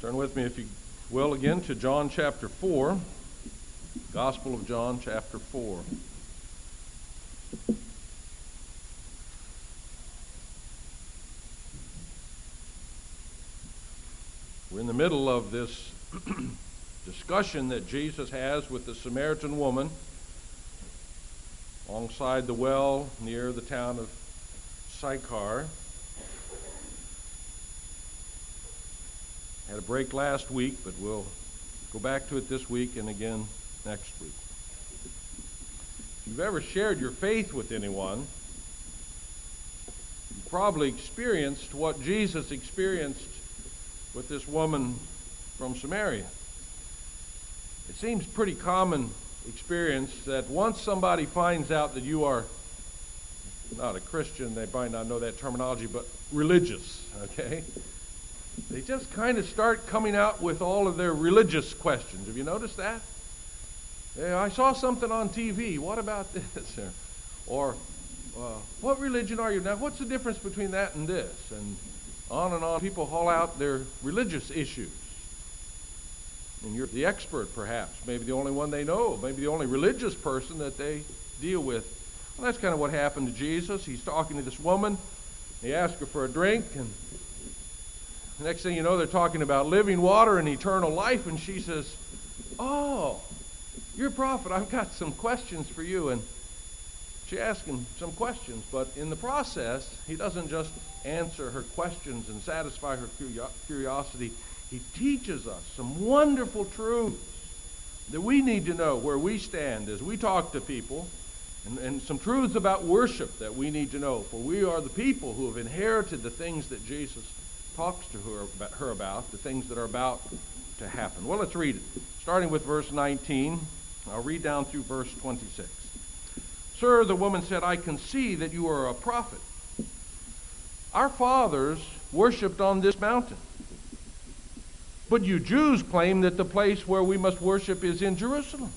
Turn with me, if you will, again to John chapter 4. Gospel of John chapter 4. We're in the middle of this discussion that Jesus has with the Samaritan woman alongside the well near the town of Sychar. Had a break last week, but we'll go back to it this week and again next week. If you've ever shared your faith with anyone, you've probably experienced what Jesus experienced with this woman from Samaria. It seems pretty common experience that once somebody finds out that you are not a Christian, they might not know that terminology, but religious, okay? They just kind of start coming out with all of their religious questions. Have you noticed that? Yeah, I saw something on TV. What about this? Or what religion are you now? What's the difference between that and this? And on. People haul out their religious issues. And you're the expert, perhaps. Maybe the only one they know. Maybe the only religious person that they deal with. Well, that's kind of what happened to Jesus. He's talking to this woman. He asks her for a drink, and the next thing you know, they're talking about living water and eternal life, and she says, "Oh, you're a prophet. I've got some questions for you." And she asks him some questions, but in the process, he doesn't just answer her questions and satisfy her curiosity. He teaches us some wonderful truths that we need to know where we stand as we talk to people, and some truths about worship that we need to know, for we are the people who have inherited the things that Jesus talks to her about, the things that are about to happen. Well, let's read it. Starting with verse 19, I'll read down through verse 26. "Sir," the woman said, "I can see that you are a prophet. Our fathers worshipped on this mountain, but you Jews claim that the place where we must worship is in Jerusalem."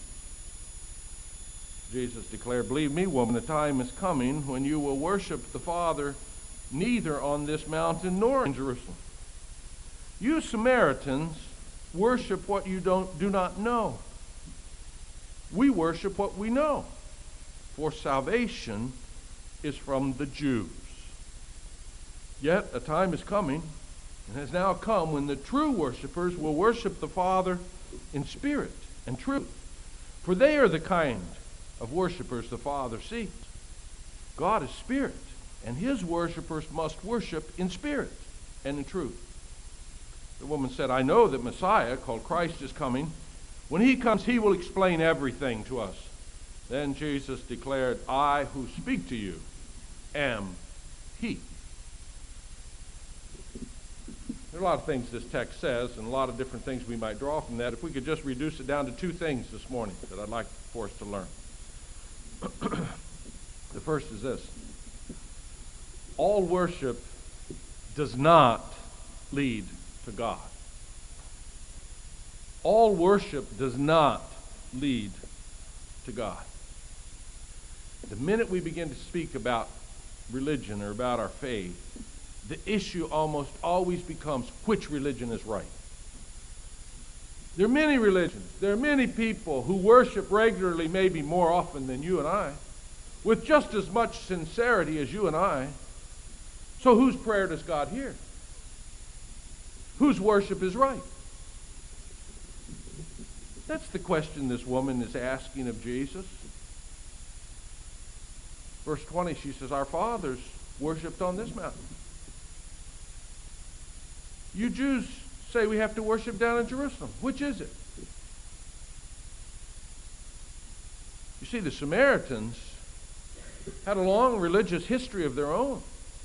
Jesus declared, "Believe me, woman, the time is coming when you will worship the Father neither on this mountain nor in Jerusalem. You Samaritans worship what you do not know. We worship what we know, for salvation is from the Jews. Yet a time is coming, and has now come, when the true worshipers will worship the Father in spirit and truth, for they are the kind of worshipers the Father seeks. God is spirit, and his worshipers must worship in spirit and in truth." The woman said, "I know that Messiah, called Christ, is coming. When he comes, he will explain everything to us." Then Jesus declared, "I who speak to you am he." There are a lot of things this text says, and a lot of different things we might draw from that. If we could just reduce it down to two things this morning that I'd like for us to learn. The first is this: all worship does not lead to God. All worship does not lead to God. The minute we begin to speak about religion or about our faith, the issue almost always becomes which religion is right. There are many religions. There are many people who worship regularly, maybe more often than you and I, with just as much sincerity as you and I. So whose prayer does God hear? Whose worship is right? That's the question this woman is asking of Jesus. Verse 20, she says, "Our fathers worshipped on this mountain. You Jews say we have to worship down in Jerusalem. Which is it?" You see, the Samaritans had a long religious history of their own.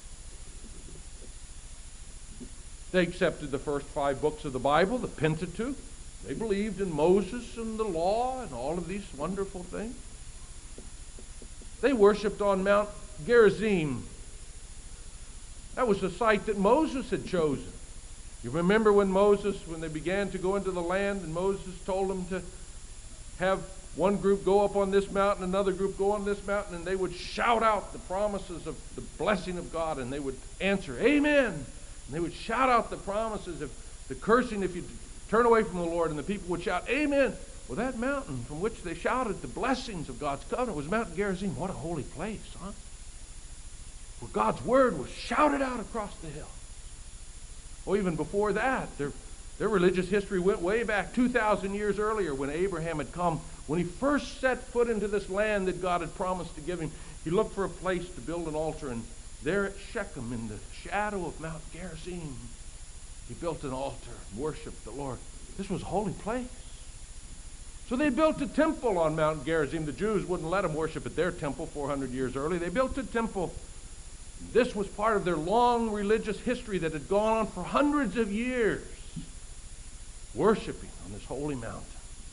They accepted the first 5 books of the Bible, the Pentateuch. They believed in Moses and the law and all of these wonderful things. They worshipped on Mount Gerizim. That was the site that Moses had chosen. You remember when they began to go into the land, and Moses told them to have one group go up on this mountain, another group go on this mountain, and they would shout out the promises of the blessing of God, and they would answer, "Amen." And they would shout out the promises of the cursing if you turn away from the Lord, and the people would shout, Amen. Well, that mountain from which they shouted the blessings of God's covenant was Mount Gerizim. What a holy place, huh? Where God's word was shouted out across the hill. Well, even before that, their religious history went way back 2,000 years earlier when Abraham had come. When he first set foot into this land that God had promised to give him, he looked for a place to build an altar, and there at Shechem, in the shadow of Mount Gerizim, he built an altar and worshiped the Lord. This was a holy place. So they built a temple on Mount Gerizim. The Jews wouldn't let them worship at their temple 400 years early. They built a temple. This was part of their long religious history that had gone on for hundreds of years, worshiping on this holy mountain.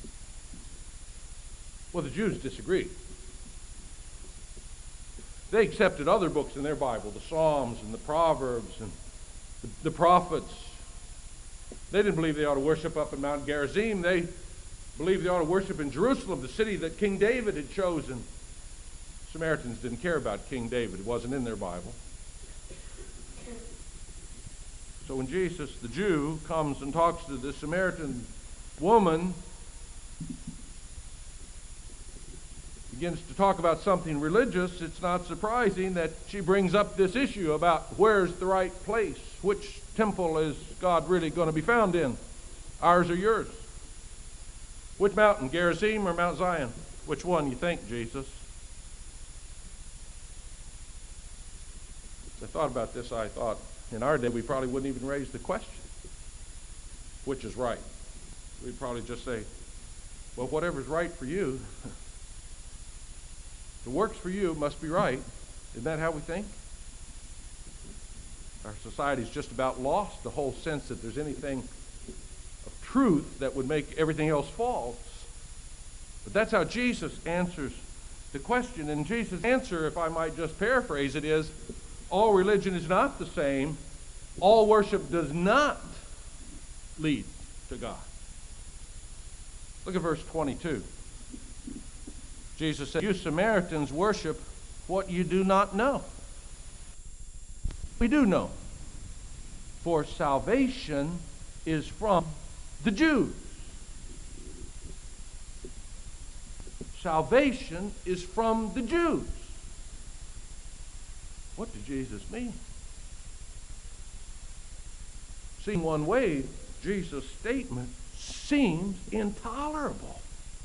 Well, the Jews disagreed. They accepted other books in their Bible, the Psalms and the Proverbs and the prophets. They didn't believe they ought to worship up at Mount Gerizim. They believed they ought to worship in Jerusalem, the city that King David had chosen. Samaritans didn't care about King David. It wasn't in their Bible. So when Jesus, the Jew, comes and talks to the Samaritan woman, begins to talk about something religious, it's not surprising that she brings up this issue about where's the right place. Which temple is God really going to be found in? Ours or yours? Which mountain, Gerizim or Mount Zion? Which one you think, Jesus? As I thought about this, I thought, in our day, we probably wouldn't even raise the question. Which is right? We'd probably just say, well, whatever's right for you, if it works for you, it must be right. Isn't that how we think? Our society's just about lost the whole sense that there's anything of truth that would make everything else false. But that's how Jesus answers the question. And Jesus' answer, if I might just paraphrase it, is all religion is not the same. All worship does not lead to God. Look at verse 22. Jesus said, you Samaritans worship what you do not know. We do know. For salvation is from the Jews. Salvation is from the Jews. What did Jesus mean? Seen one way, Jesus' statement seems intolerable.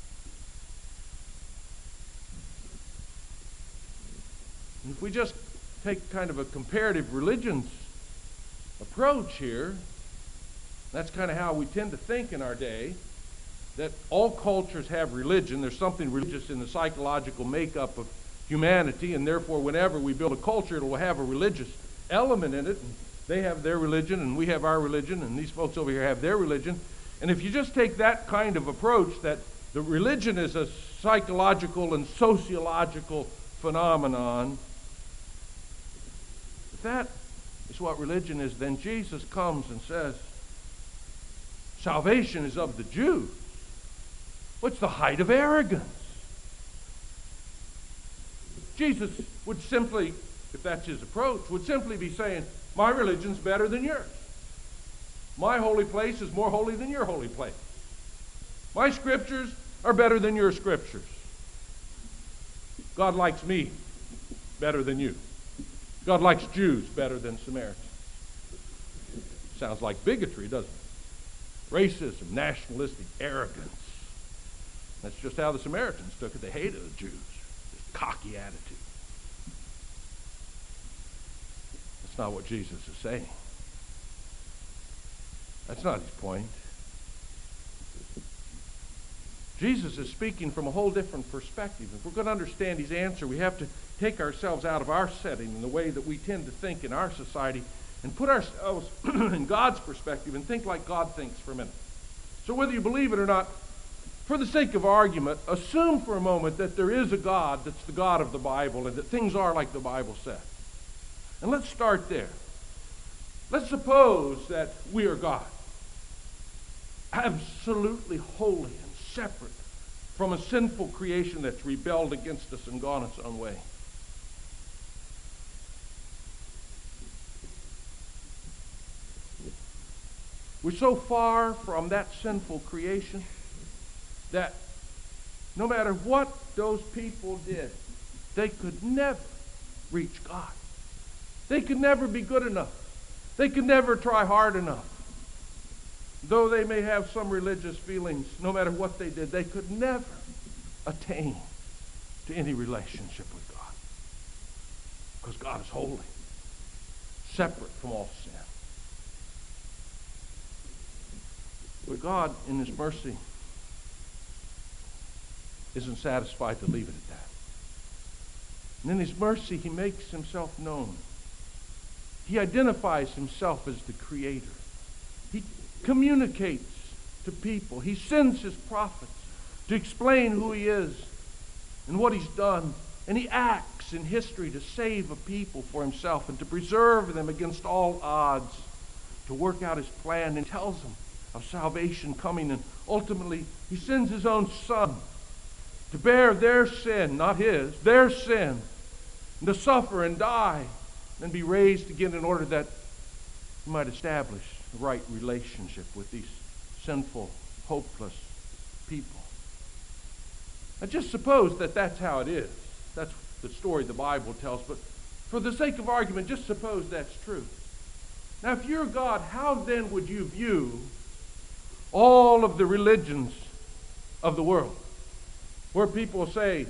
If we just take kind of a comparative religions approach here, that's kind of how we tend to think in our day, that all cultures have religion. There's something religious in the psychological makeup of humanity, and therefore whenever we build a culture, it will have a religious element in it. And they have their religion, and we have our religion, and these folks over here have their religion. And if you just take that kind of approach, that the religion is a psychological and sociological phenomenon, if that is what religion is, then Jesus comes and says, salvation is of the Jews. What's the height of arrogance? Jesus would simply, if that's his approach, would simply be saying, my religion's better than yours. My holy place is more holy than your holy place. My scriptures are better than your scriptures. God likes me better than you. God likes Jews better than Samaritans. Sounds like bigotry, doesn't it? Racism, nationalistic arrogance. That's just how the Samaritans took it. They hated the Jews. This cocky attitude. That's not what Jesus is saying. That's not his point. Jesus is speaking from a whole different perspective. If we're going to understand his answer, we have to take ourselves out of our setting and the way that we tend to think in our society and put ourselves in God's perspective and think like God thinks for a minute. So whether you believe it or not, for the sake of argument, assume for a moment that there is a God that's the God of the Bible and that things are like the Bible says. And let's start there. Let's suppose that we are God, absolutely holy and separate from a sinful creation that's rebelled against us and gone its own way. We're so far from that sinful creation that no matter what those people did, they could never reach God. They could never be good enough. They could never try hard enough. Though they may have some religious feelings, no matter what they did, they could never attain to any relationship with God. Because God is holy, separate from all sin. But God, in His mercy, isn't satisfied to leave it at that. And in His mercy, He makes Himself known. He identifies Himself as the Creator. He communicates to people. He sends His prophets to explain who He is and what He's done. And He acts in history to save a people for Himself and to preserve them against all odds, to work out His plan, and tells them of salvation coming. And ultimately, He sends His own Son to bear their sin, not His, their sin, and to suffer and die and be raised again in order that He might establish the right relationship with these sinful, hopeless people. Now just suppose that that's how it is. That's the story the Bible tells, but for the sake of argument, just suppose that's true. Now if you're God, how then would you view all of the religions of the world, where people say,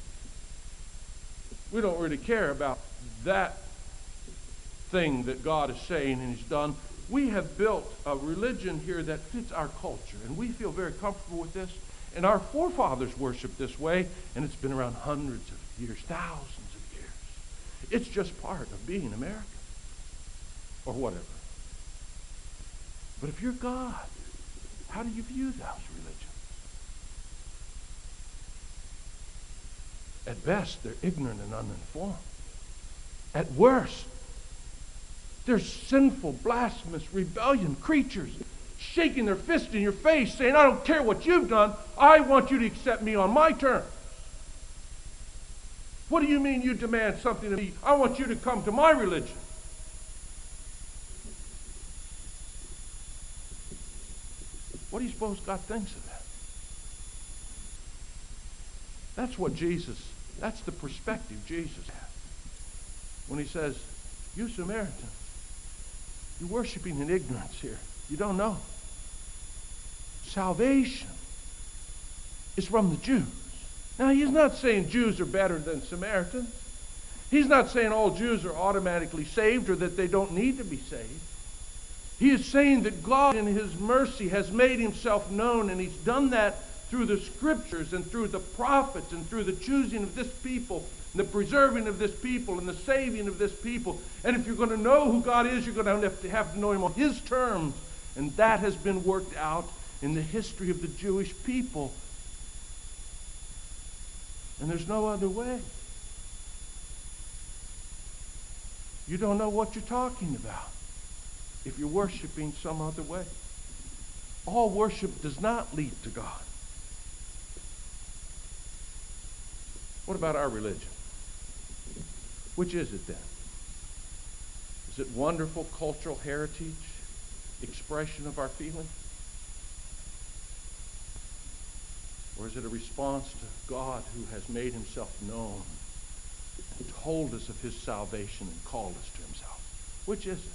we don't really care about that thing that God is saying and He's done. We have built a religion here that fits our culture, and we feel very comfortable with this. And our forefathers worshiped this way, and it's been around hundreds of years, thousands of years. It's just part of being American, or whatever. But if you're God, how do you view those religions? At best, they're ignorant and uninformed. At worst, they're sinful, blasphemous, rebellion creatures shaking their fist in your face saying, I don't care what you've done. I want you to accept me on my terms. What do you mean you demand something of me? I want you to come to my religion. What do you suppose God thinks of that? That's the perspective Jesus has when He says, you Samaritans, you're worshiping in ignorance here. You don't know. Salvation is from the Jews. Now, He's not saying Jews are better than Samaritans. He's not saying all Jews are automatically saved or that they don't need to be saved. He is saying that God in His mercy has made Himself known, and He's done that through the Scriptures and through the prophets and through the choosing of this people, and the preserving of this people, and the saving of this people. And if you're going to know who God is, you're going to have to know Him on His terms. And that has been worked out in the history of the Jewish people. And there's no other way. You don't know what you're talking about if you're worshiping some other way. All worship does not lead to God. What about our religion? Which is it then? Is it wonderful cultural heritage, expression of our feeling? Or is it a response to God who has made Himself known and told us of His salvation and called us to Himself? Which is it?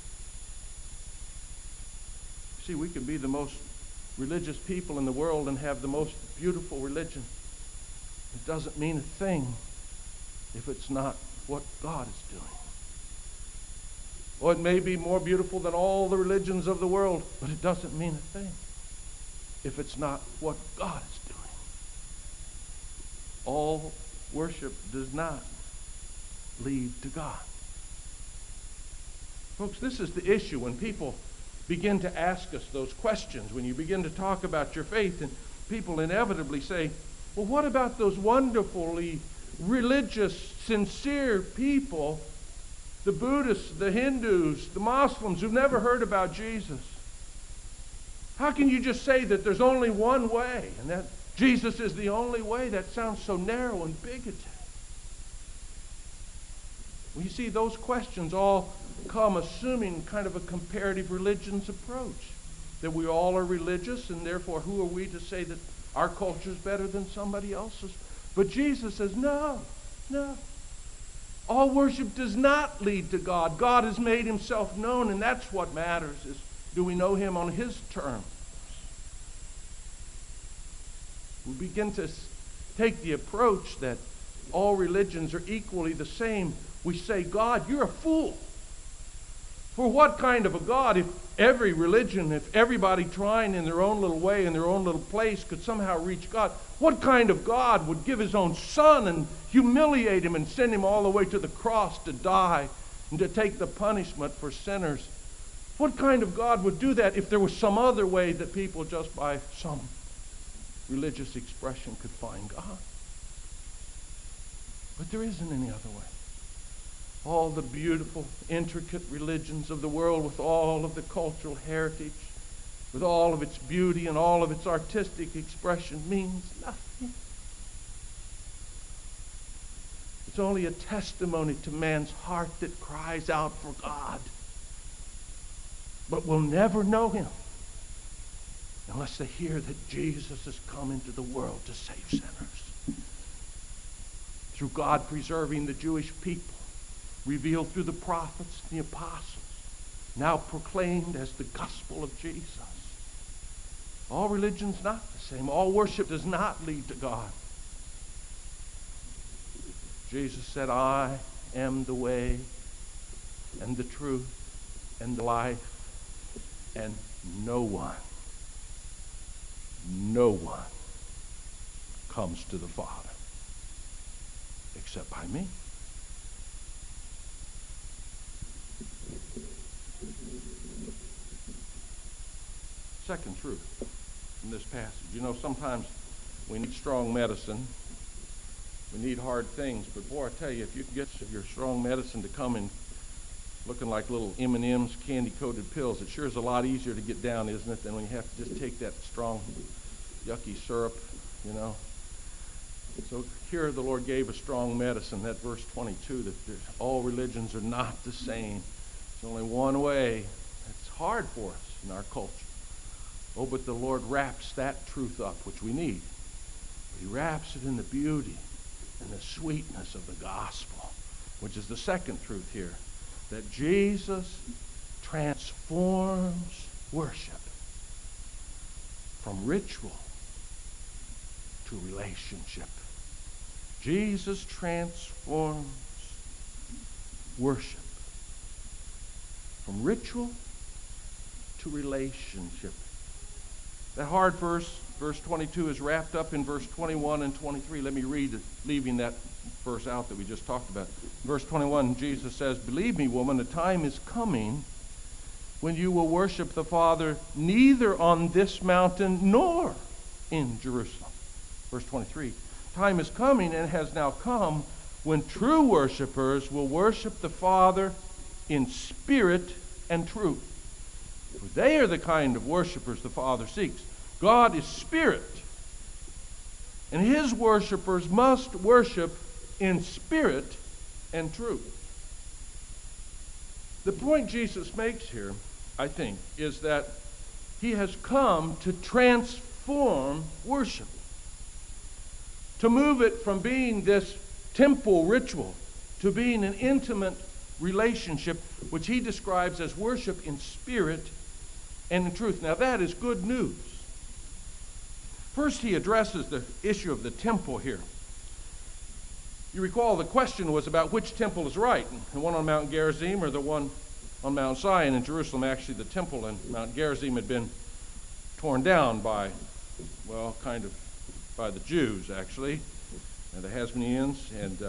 See, we can be the most religious people in the world and have the most beautiful religion. It doesn't mean a thing if it's not what God is doing. Or it may be more beautiful than all the religions of the world, but it doesn't mean a thing if it's not what God is doing. All worship does not lead to God. Folks, this is the issue when people begin to ask us those questions, when you begin to talk about your faith, and people inevitably say, well, what about those wonderfully religious, sincere people, the Buddhists, the Hindus, the Muslims who've never heard about Jesus? How can you just say that there's only one way and that Jesus is the only way? That sounds so narrow and bigoted. Well, you see, those questions all come assuming kind of a comparative religion's approach. that we all are religious, and therefore who are we to say that our culture is better than somebody else's? But Jesus says, no. All worship does not lead to God. God has made himself known, and that's what matters, is do we know him on his terms? We begin to take the approach that all religions are equally the same. We say, God, you're a fool. For what kind of a God, if every religion, if everybody trying in their own little way, in their own little place, could somehow reach God, what kind of God would give his own son and humiliate him and send him all the way to the cross to die and to take the punishment for sinners? What kind of God would do that if there was some other way that people just by some religious expression could find God? But there isn't any other way. All the beautiful, intricate religions of the world with all of the cultural heritage, with all of its beauty and all of its artistic expression means nothing. It's only a testimony to man's heart that cries out for God, but will never know him unless they hear that Jesus has come into the world to save sinners. Through God preserving the Jewish people, revealed through the prophets and the apostles, now proclaimed as the gospel of Jesus. All religion's not the same. All worship does not lead to God. Jesus said, I am the way and the truth and the life, and no one comes to the Father except by me. Second truth in this passage. You know, sometimes we need strong medicine. We need hard things. But boy, I tell you, if you can get your strong medicine to come in looking like little M&M's candy-coated pills, it sure is a lot easier to get down, isn't it, than when you have to just take that strong, yucky syrup, you know. So here the Lord gave a strong medicine, that verse 22, that all religions are not the same. There's only one way. It's hard for us in our culture. Oh, but the Lord wraps that truth up, which we need. He wraps it in the beauty and the sweetness of the gospel, which is the second truth here, that Jesus transforms worship from ritual to relationship. Jesus transforms worship from ritual to relationship. That hard verse, verse 22, is wrapped up in verse 21 and 23. Let me read it, leaving that verse out that we just talked about. Verse 21, Jesus says, believe me, woman, a time is coming when you will worship the Father neither on this mountain nor in Jerusalem. Verse 23, time is coming and has now come when true worshipers will worship the Father in spirit and truth. For they are the kind of worshipers the Father seeks. God is spirit, and his worshipers must worship in spirit and truth. The point Jesus makes here, I think, is that he has come to transform worship, to move it from being this temple ritual to being an intimate relationship, which he describes as worship in spirit and in truth. Now that is good news. First, he addresses the issue of the temple here. You recall the question was about which temple is right, the one on Mount Gerizim or the one on Mount Zion in Jerusalem. Actually, the temple in Mount Gerizim had been torn down by, well, kind of by the Jews, actually, and the Hasmoneans, and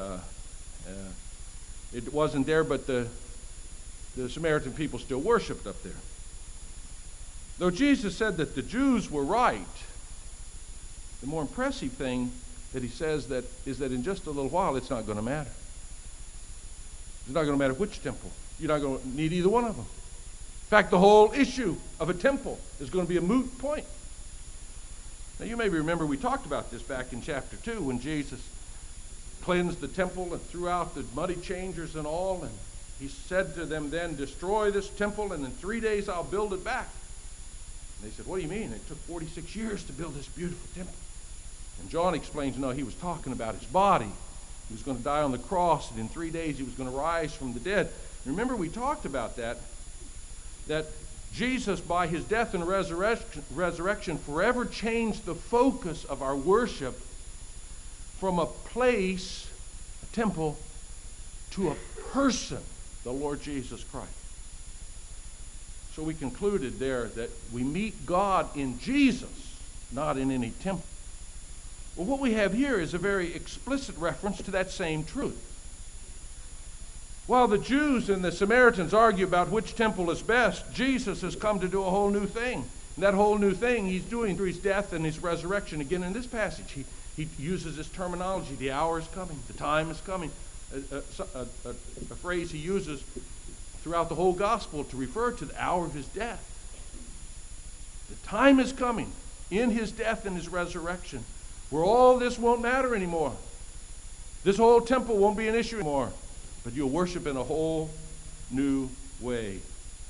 it wasn't there, but the Samaritan people still worshipped up there. Though Jesus said that the Jews were right, the more impressive thing that he says that is that in just a little while it's not going to matter. It's not going to matter which temple. You're not going to need either one of them. In fact, the whole issue of a temple is going to be a moot point. Now you may remember we talked about this back in chapter 2 when Jesus cleansed the temple and threw out the money changers and all, and he said to them then, destroy this temple and in 3 days I'll build it back. And they said, what do you mean? It took 46 years to build this beautiful temple. And John explains, no, he was talking about his body. He was going to die on the cross, and in 3 days he was going to rise from the dead. Remember, we talked about that Jesus, by his death and resurrection, forever changed the focus of our worship from a place, a temple, to a person, the Lord Jesus Christ. So we concluded there that we meet God in Jesus, not in any temple. Well, what we have here is a very explicit reference to that same truth. While the Jews and the Samaritans argue about which temple is best, Jesus has come to do a whole new thing. And that whole new thing he's doing through his death and his resurrection. Again, in this passage, he uses this terminology, the hour is coming, the time is coming, a phrase he uses throughout the whole gospel to refer to the hour of his death. The time is coming in his death and his resurrection where all this won't matter anymore. This whole temple won't be an issue anymore. But you'll worship in a whole new way.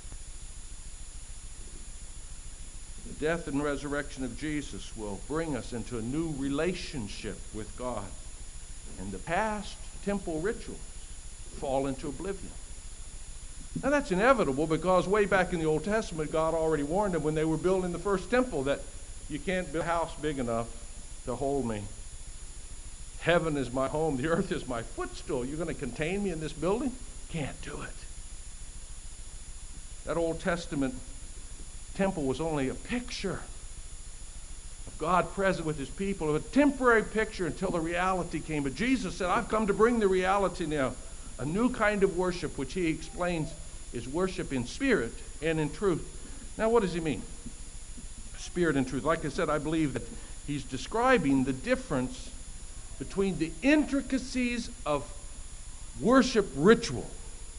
The death and resurrection of Jesus will bring us into a new relationship with God. And the past temple rituals fall into oblivion. Now that's inevitable because way back in the Old Testament, God already warned them when they were building the first temple that you can't build a house big enough to hold me. Heaven is my home. The earth is my footstool. You're going to contain me in this building? Can't do it. That Old Testament temple was only a picture of God present with his people, a temporary picture until the reality came. But Jesus said, I've come to bring the reality now, a new kind of worship, which he explains is worship in spirit and in truth. Now, what does he mean? Spirit and truth. Like I said, I believe that he's describing the difference between the intricacies of worship ritual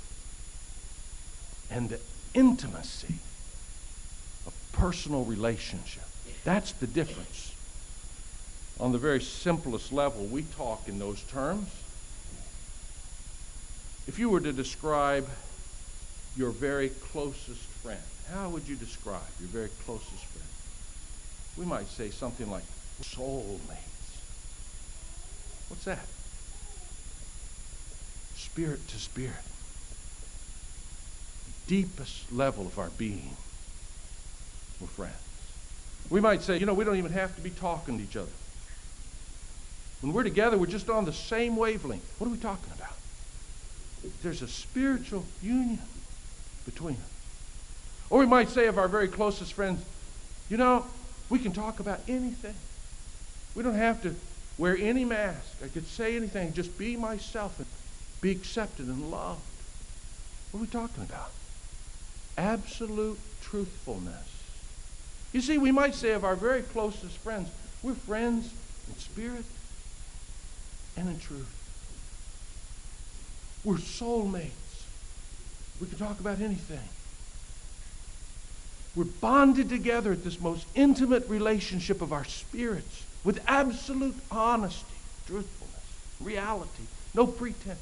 and the intimacy of personal relationship. That's the difference. On the very simplest level, we talk in those terms. If you were to describe your very closest friend, how would you describe your very closest friend? We might say something like soulmates. What's that? Spirit to spirit. Deepest level of our being. We're friends. We might say, we don't even have to be talking to each other. When we're together, we're just on the same wavelength. What are we talking about? There's a spiritual union between us. Or we might say of our very closest friends, we can talk about anything. We don't have to wear any mask. I could say anything, just be myself and be accepted and loved. What are we talking about? Absolute truthfulness. You see, we might say of our very closest friends, we're friends in spirit and in truth. We're soulmates. We can talk about anything. We're bonded together at this most intimate relationship of our spirits with absolute honesty, truthfulness, reality, no pretense.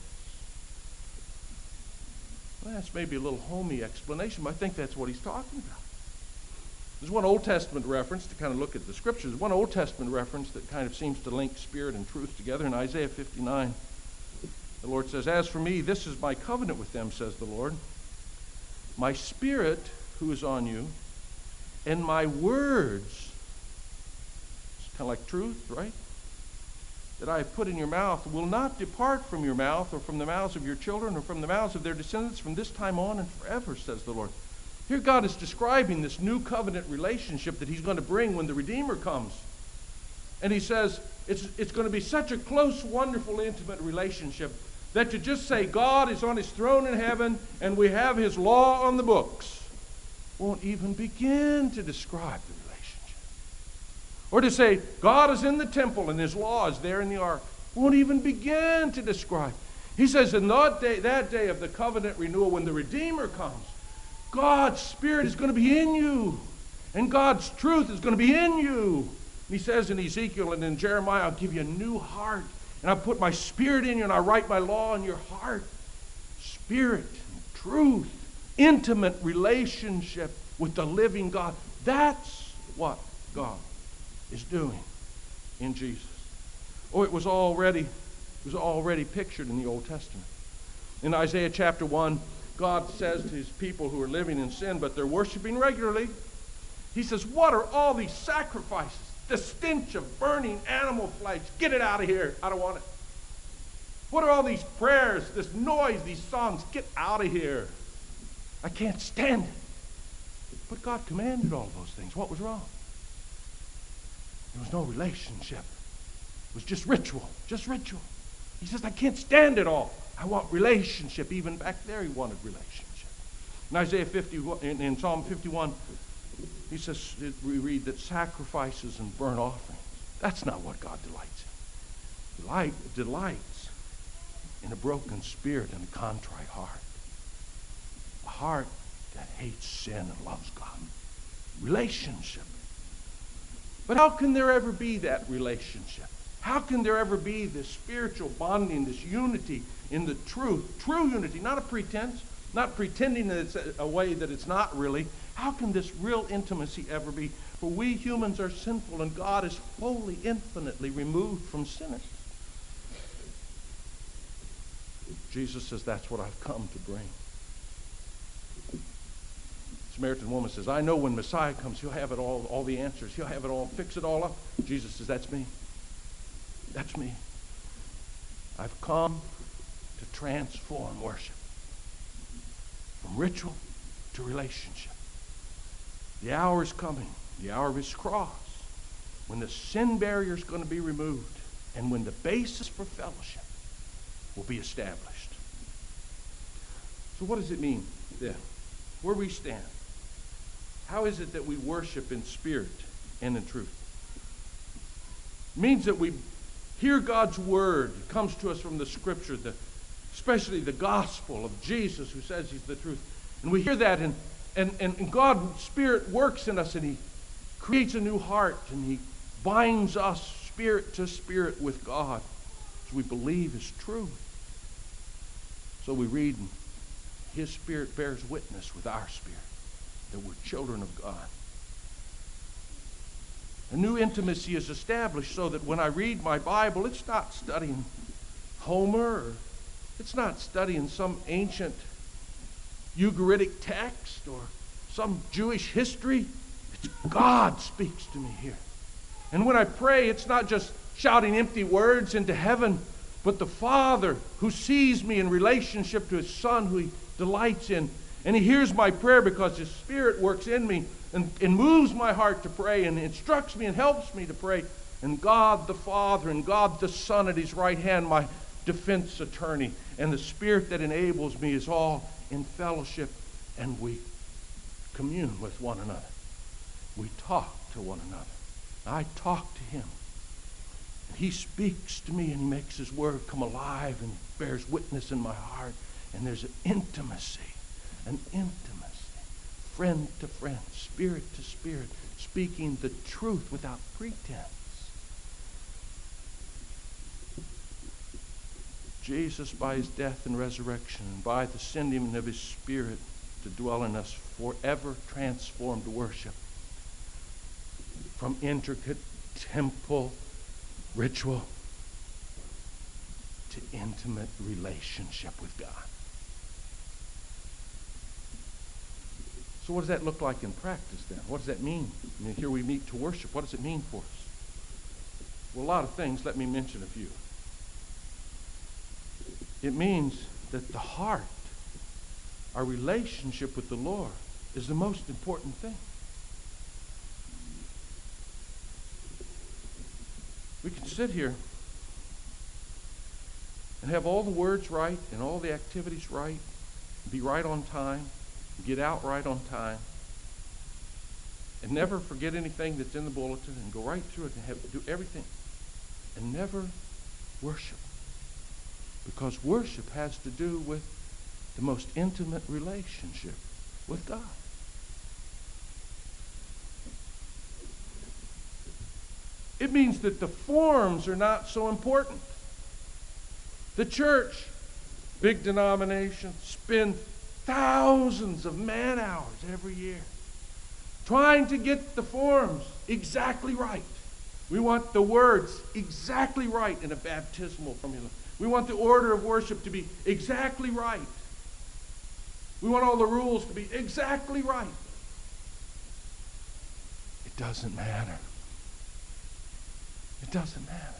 Well, that's maybe a little homey explanation, but I think that's what he's talking about. There's one Old Testament reference to kind of look at the scriptures. One Old Testament reference that kind of seems to link spirit and truth together in Isaiah 59. The Lord says, as for me, this is my covenant with them, says the Lord. My spirit who is on you, and my words, it's kind of like truth, right? That I have put in your mouth will not depart from your mouth or from the mouths of your children or from the mouths of their descendants from this time on and forever, says the Lord. Here God is describing this new covenant relationship that he's going to bring when the Redeemer comes. And he says it's going to be such a close, wonderful, intimate relationship that to just say God is on his throne in heaven and we have his law on the books won't even begin to describe the relationship. Or to say God is in the temple and his law is there in the ark won't even begin to describe. He says in that day of the covenant renewal when the Redeemer comes, God's Spirit is going to be in you and God's truth is going to be in you. And he says in Ezekiel and in Jeremiah, I'll give you a new heart and I'll put my Spirit in you and I'll write my law in your heart. Spirit, truth, intimate relationship with the living God. That's what God is doing in Jesus. Oh, it was already pictured in the Old Testament. In Isaiah chapter 1, God says to his people who are living in sin, but they're worshiping regularly, he says, what are all these sacrifices? The stench of burning animal flesh. Get it out of here. I don't want it. What are all these prayers, this noise, these songs? Get out of here. I can't stand it. But God commanded all those things. What was wrong? There was no relationship. It was just ritual. Just ritual. He says, I can't stand it all. I want relationship. Even back there he wanted relationship. In Isaiah 51, in Psalm 51, he says, we read that sacrifices and burnt offerings, that's not what God delights in. Delights in a broken spirit and a contrite heart. A heart that hates sin and loves God. Relationship. But how can there ever be that relationship? How can there ever be this spiritual bonding, this unity in the truth? True unity, not a pretense, not pretending that it's a way that it's not really. How can this real intimacy ever be? For we humans are sinful and God is wholly, infinitely removed from sinners. Jesus says, that's what I've come to bring. Samaritan woman says, I know when Messiah comes, he'll have it all the answers. He'll have it all, fix it all up. Jesus says, that's me. That's me. I've come to transform worship from ritual to relationship. The hour is coming, the hour of his cross, when the sin barrier is going to be removed and when the basis for fellowship will be established. So what does it mean then? Where we stand? How is it that we worship in spirit and in truth? It means that we hear God's word. It comes to us from the scripture, especially the gospel of Jesus who says he's the truth. And we hear that and God's Spirit works in us and he creates a new heart and he binds us spirit to spirit with God as we believe is true. So we read and his Spirit bears witness with our spirit that we're children of God. A new intimacy is established so that when I read my Bible, it's not studying Homer or it's not studying some ancient Ugaritic text or some Jewish history. It's God speaks to me here. And when I pray, it's not just shouting empty words into heaven, but the Father who sees me in relationship to his Son who he delights in. And he hears my prayer because his Spirit works in me and moves my heart to pray and instructs me and helps me to pray. And God the Father and God the Son at his right hand, my defense attorney, and the Spirit that enables me is all in fellowship, and we commune with one another. We talk to one another. I talk to him. And he speaks to me and he makes his word come alive and bears witness in my heart. And there's an intimacy, friend to friend, spirit to spirit, speaking the truth without pretense. Jesus, by his death and resurrection, and by the sending of his Spirit to dwell in us, forever transformed worship from intricate temple ritual to intimate relationship with God. So what does that look like in practice then? What does that mean? I mean, here we meet to worship. What does it mean for us? Well, a lot of things. Let me mention a few. It means that the heart, our relationship with the Lord, is the most important thing. We can sit here and have all the words right and all the activities right, be right on time, get out right on time, and never forget anything that's in the bulletin and go right through it and do everything and never worship. Because worship has to do with the most intimate relationship with God. It means that the forms are not so important. The church, big denomination, spend thousands of man hours every year trying to get the forms exactly right. We want the words exactly right in a baptismal formula. We want the order of worship to be exactly right. We want all the rules to be exactly right. It doesn't matter. It doesn't matter.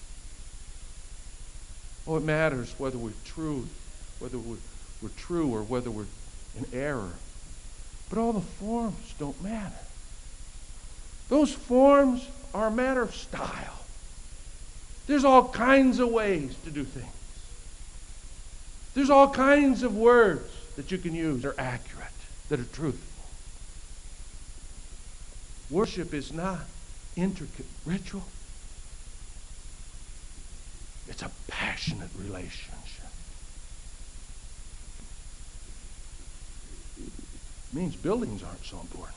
Oh, it matters whether we're true, whether we're true or whether we're in error. But all the forms don't matter. Those forms are a matter of style. There's all kinds of ways to do things. There's all kinds of words that you can use that are accurate, that are truthful. Worship is not intricate ritual. It's a passionate relationship. It means buildings aren't so important.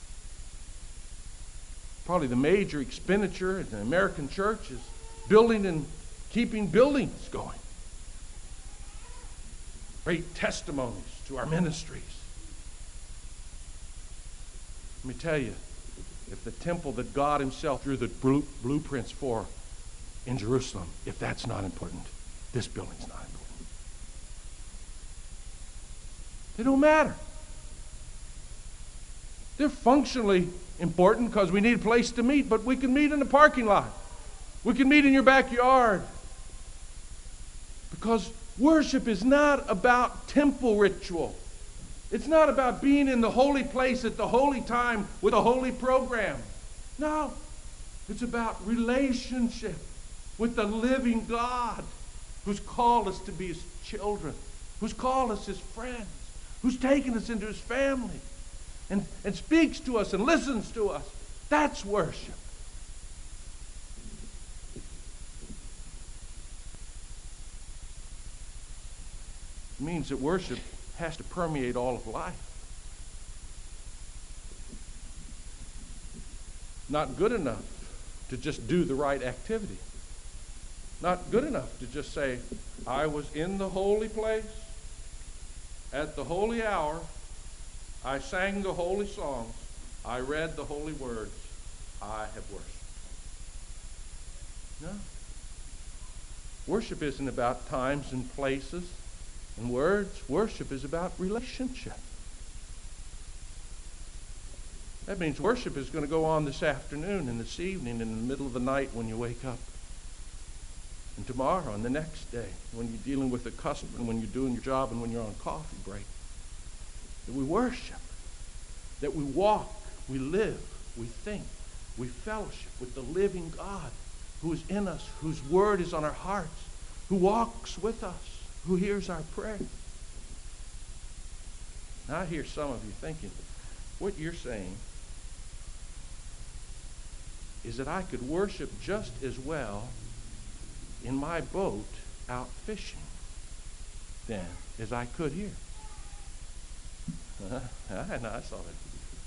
Probably the major expenditure in the American church is building and keeping buildings going. Great testimonies to our ministries. Let me tell you, if the temple that God himself drew the blueprints for in Jerusalem, if that's not important, this building's not important. They don't matter. They're functionally important because we need a place to meet, but we can meet in the parking lot. We can meet in your backyard. Because worship is not about temple ritual. It's not about being in the holy place at the holy time with a holy program. No. It's about relationship with the living God who's called us to be his children, who's called us his friends, who's taken us into his family and speaks to us and listens to us. That's worship. It means that worship has to permeate all of life. Not good enough to just do the right activity. Not good enough to just say, I was in the holy place at the holy hour. I sang the holy songs. I read the holy words. I have worshiped. No. Worship isn't about times and places and words. Worship is about relationship. That means worship is going to go on this afternoon and this evening and in the middle of the night when you wake up. And tomorrow and the next day when you're dealing with a customer and when you're doing your job and when you're on coffee break. That we worship. That we walk, we live, we think, we fellowship with the living God who is in us, whose word is on our hearts, who walks with us, who hears our prayer. Now I hear some of you thinking, what you're saying is that I could worship just as well in my boat out fishing then as I could here. I know, I saw that.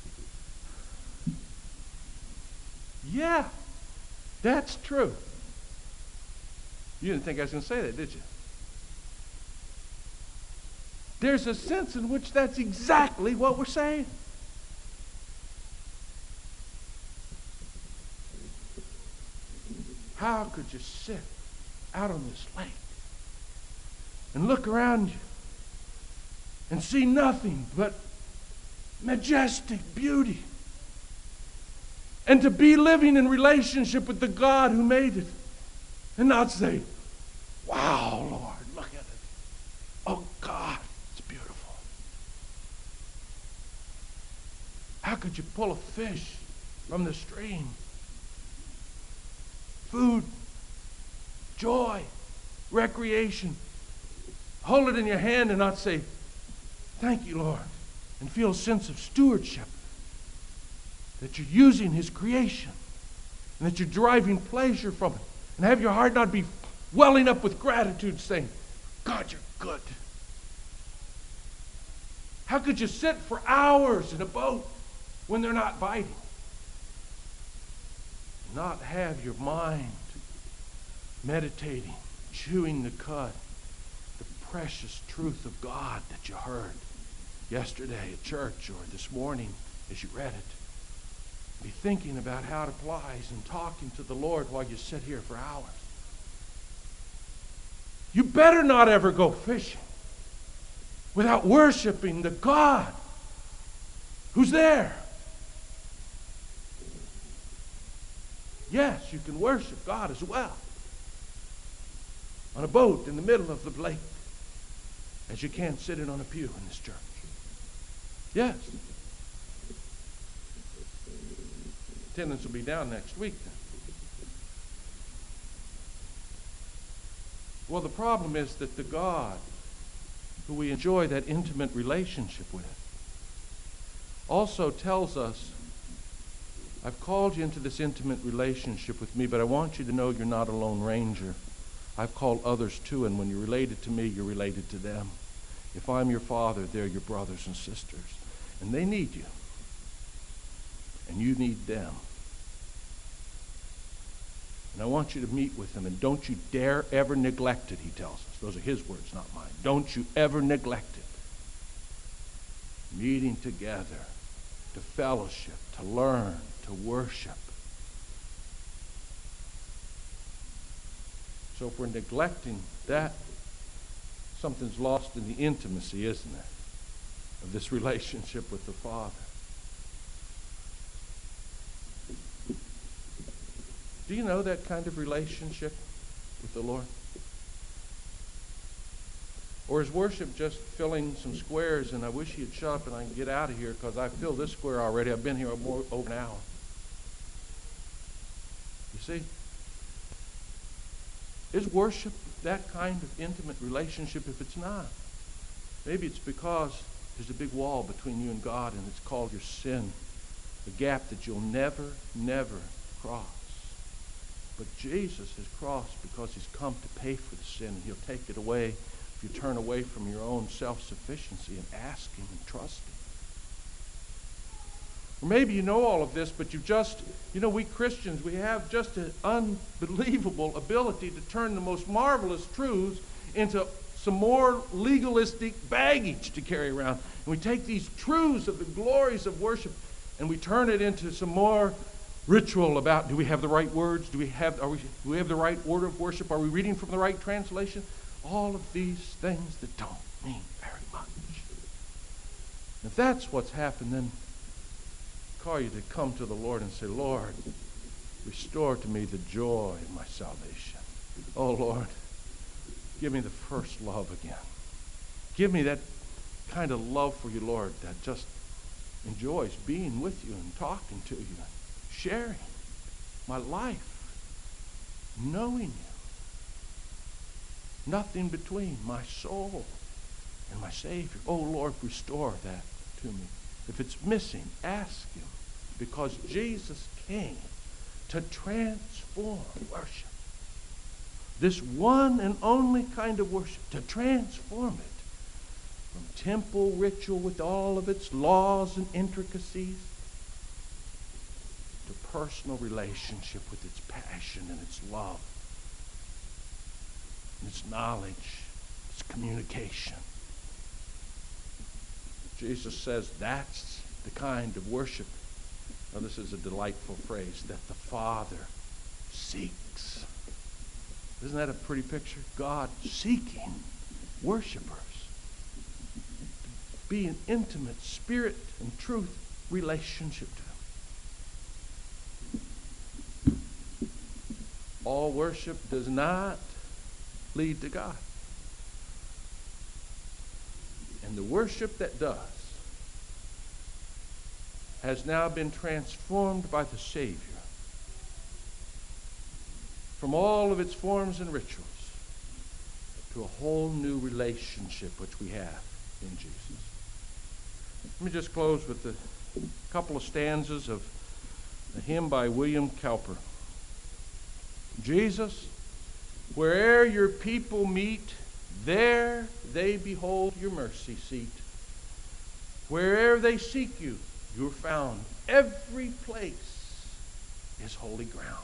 Yeah, that's true. You didn't think I was going to say that, did you? There's a sense in which that's exactly what we're saying. How could you sit out on this lake and look around you and see nothing but majestic beauty, and to be living in relationship with the God who made it, and not say, wow, Lord, look at it. Oh, God, it's beautiful. How could you pull a fish from the stream? Food, joy, recreation. Hold it in your hand and not say, thank you, Lord, and feel a sense of stewardship, that you're using his creation and that you're deriving pleasure from it, and have your heart not be welling up with gratitude saying, God, you're good. How could you sit for hours in a boat when they're not biting? Not have your mind meditating, chewing the cud, the precious truth of God that you heard yesterday at church or this morning as you read it. Be thinking about how it applies and talking to the Lord while you sit here for hours. You better not ever go fishing without worshiping the God who's there. Yes, you can worship God as well on a boat in the middle of the lake, as you can sitting on a pew in this church. Yes. Attendance will be down next week then. Well, the problem is that the God who we enjoy that intimate relationship with also tells us, I've called you into this intimate relationship with me, but I want you to know you're not a lone ranger. I've called others too, and when you're related to me, you're related to them. If I'm your father, they're your brothers and sisters. And they need you. And you need them. And I want you to meet with them, and don't you dare ever neglect it, he tells us. Those are his words, not mine. Don't you ever neglect it. Meeting together to fellowship, to learn, to worship. So if we're neglecting that, something's lost in the intimacy, isn't it, of this relationship with the Father. Do you know that kind of relationship with the Lord? Or is worship just filling some squares and I wish he'd shut up and I can get out of here because I filled this square already. I've been here over an hour. You see? Is worship that kind of intimate relationship? If it's not, maybe it's because there's a big wall between you and God, and it's called your sin, the gap that you'll never, never cross. But Jesus has crossed because he's come to pay for the sin, and he'll take it away if you turn away from your own self-sufficiency and ask him and trust him. Or maybe you know all of this, but we Christians, we have just an unbelievable ability to turn the most marvelous truths into some more legalistic baggage to carry around. And we take these truths of the glories of worship and we turn it into some more ritual about, do we have the right words? Do we have the right order of worship? Are we reading from the right translation? All of these things that don't mean very much. If that's what's happened, then I call you to come to the Lord and say, Lord, restore to me the joy of my salvation. Oh, Lord, give me the first love again. Give me that kind of love for you, Lord, that just enjoys being with you and talking to you and sharing my life, knowing you. Nothing between my soul and my Savior. Oh, Lord, restore that to me. If it's missing, ask him, because Jesus came to transform worship. This one and only kind of worship, to transform it from temple ritual with all of its laws and intricacies to personal relationship with its passion and its love, and its knowledge, its communication. Jesus says that's the kind of worship, now this is a delightful phrase, that the Father seeks. Isn't that a pretty picture? God seeking worshipers to be in intimate spirit and truth relationship to him. All worship does not lead to God. And the worship that does has now been transformed by the Savior from all of its forms and rituals to a whole new relationship which we have in Jesus. Let me just close with a couple of stanzas of a hymn by William Cowper. Jesus, where'er your people meet, there they behold your mercy seat. Where'er they seek you, you're found. Every place is holy ground.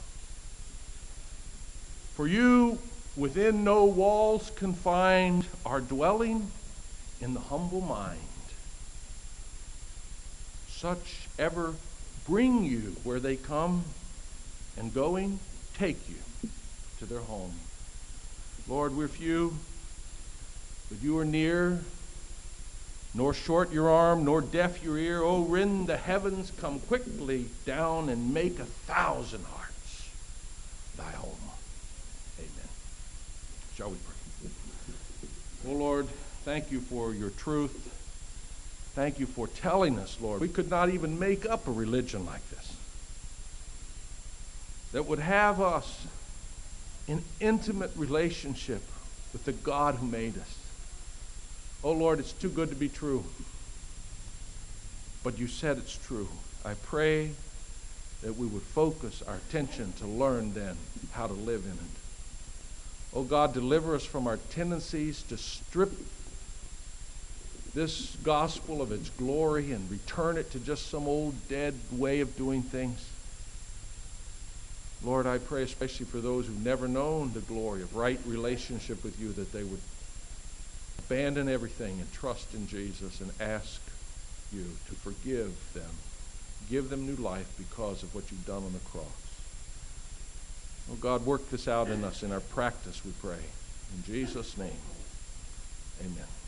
For you, within no walls confined, are dwelling in the humble mind. Such ever bring you where they come, and going, take you to their home. Lord, we're few, but you are near, nor short your arm, nor deaf your ear. Oh, rend the heavens, come quickly down, and make 1,000 hearts thy home. Amen. Shall we pray? Oh, Lord, thank you for your truth. Thank you for telling us, Lord, we could not even make up a religion like this that would have us in intimate relationship with the God who made us. Oh, Lord, it's too good to be true. But you said it's true. I pray that we would focus our attention to learn then how to live in it. Oh, God, deliver us from our tendencies to strip this gospel of its glory and return it to just some old dead way of doing things. Lord, I pray especially for those who've never known the glory of right relationship with you, that they would abandon everything and trust in Jesus and ask you to forgive them. Give them new life because of what you've done on the cross. Oh, God, work this out in us in our practice, we pray. In Jesus' name, amen.